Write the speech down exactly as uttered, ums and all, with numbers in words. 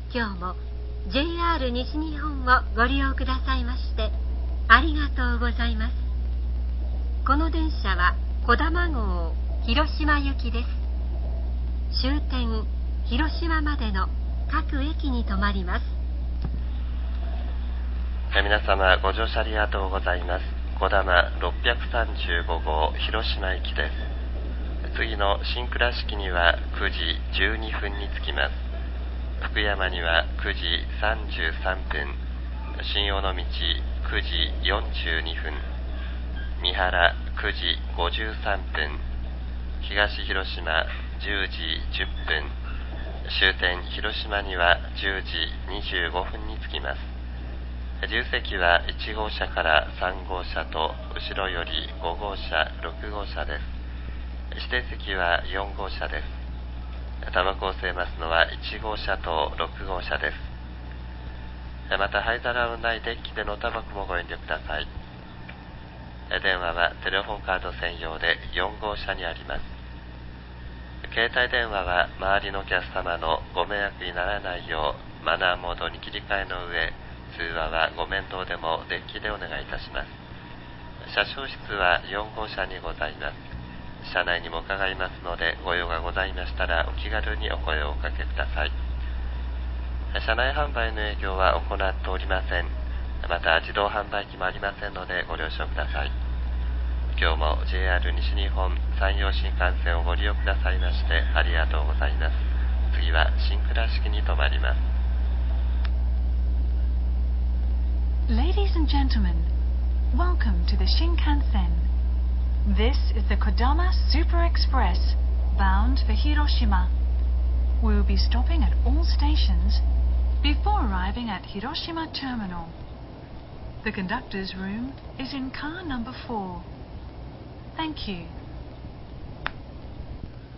今日も ジェイアール 西日本をご利用くださいましてありがとうございます。この電車はこだま号広島行きです。終点広島までの各駅に停まります。 皆様ご乗車ありがとうございます。こだまろっぴゃくさんじゅうごごう広島行きです。次の新倉敷にはくじじゅうにふんに着きます。福山にはくじさんじゅうさんぷん、新尾道くじよんじゅうにふん、三原くじごじゅうさんぷん、東広島じゅうじじゅっぷん、終点広島にはじゅうじにじゅうごふんに着きます。自由席はいち号車からさん号車と後ろよりご号車、ろく号車です。指定席はよん号車です。タバコを吸えますのはいち号車とろく号車です。また灰皿のないデッキでのタバコもご遠慮ください。電話はテレフォンカード専用でよん号車にあります。携帯電話は周りのお客様のご迷惑にならないようマナーモードに切り替えの上、通話はご面倒でもデッキでお願いいたします。車掌室はよん号車にございます。車内にも伺いますので、ご用がございましたらお気軽にお声をおかけください。車内販売の営業は行っておりません。また自動販売機もありませんのでご了承ください。今日も ジェイアール 西日本山陽新幹線をご利用くださいましてありがとうございます。次は新倉敷に停まります。 Ladies and gentlemen, welcome to the Shinkansen. This is the Kodama Super Express bound for Hiroshima. We will be stopping at all stations before arriving at Hiroshima Terminal. The conductor's room is in car number four. Thank you.